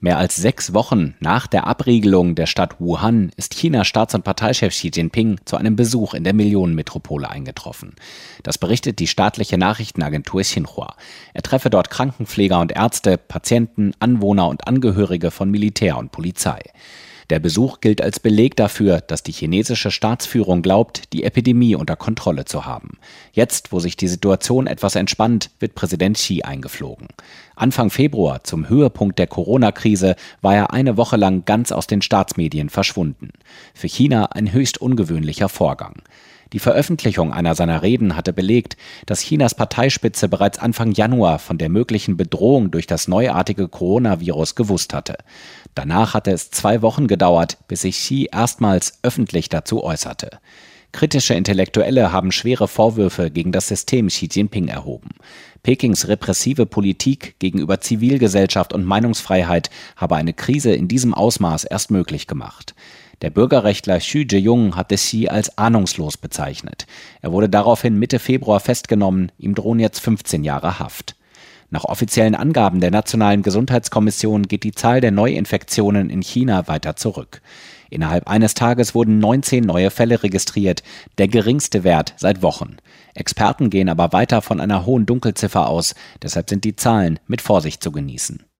Mehr als 6 Wochen nach der Abriegelung der Stadt Wuhan ist Chinas Staats- und Parteichef Xi Jinping zu einem Besuch in der Millionenmetropole eingetroffen. Das berichtet die staatliche Nachrichtenagentur Xinhua. Er treffe dort Krankenpfleger und Ärzte, Patienten, Anwohner und Angehörige von Militär und Polizei. Der Besuch gilt als Beleg dafür, dass die chinesische Staatsführung glaubt, die Epidemie unter Kontrolle zu haben. Jetzt, wo sich die Situation etwas entspannt, wird Präsident Xi eingeflogen. Anfang Februar, zum Höhepunkt der Corona-Krise, war er eine Woche lang ganz aus den Staatsmedien verschwunden. Für China ein höchst ungewöhnlicher Vorgang. Die Veröffentlichung einer seiner Reden hatte belegt, dass Chinas Parteispitze bereits Anfang Januar von der möglichen Bedrohung durch das neuartige Coronavirus gewusst hatte. Danach hatte es 2 Wochen gedauert, bis sich Xi erstmals öffentlich dazu äußerte. Kritische Intellektuelle haben schwere Vorwürfe gegen das System Xi Jinping erhoben. Pekings repressive Politik gegenüber Zivilgesellschaft und Meinungsfreiheit habe eine Krise in diesem Ausmaß erst möglich gemacht. Der Bürgerrechtler Xu Zhiyong hatte Xi als ahnungslos bezeichnet. Er wurde daraufhin Mitte Februar festgenommen, ihm drohen jetzt 15 Jahre Haft. Nach offiziellen Angaben der Nationalen Gesundheitskommission geht die Zahl der Neuinfektionen in China weiter zurück. Innerhalb eines Tages wurden 19 neue Fälle registriert, der geringste Wert seit Wochen. Experten gehen aber weiter von einer hohen Dunkelziffer aus, deshalb sind die Zahlen mit Vorsicht zu genießen.